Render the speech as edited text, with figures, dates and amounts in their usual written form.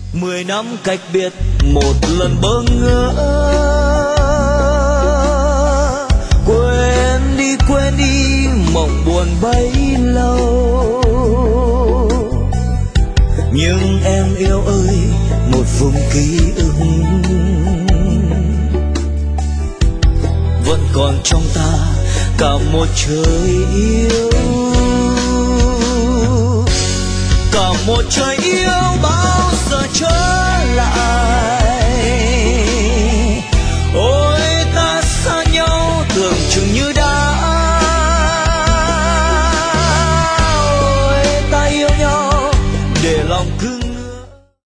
10 năm cách biệt một lần bỡ ngỡ, quên đi mộng buồn bấy lâu. Nhưng em yêu ơi, một vùng ký ức vẫn còn trong ta cả một trời yêu, cả một trời yêu bao giờ trở lại.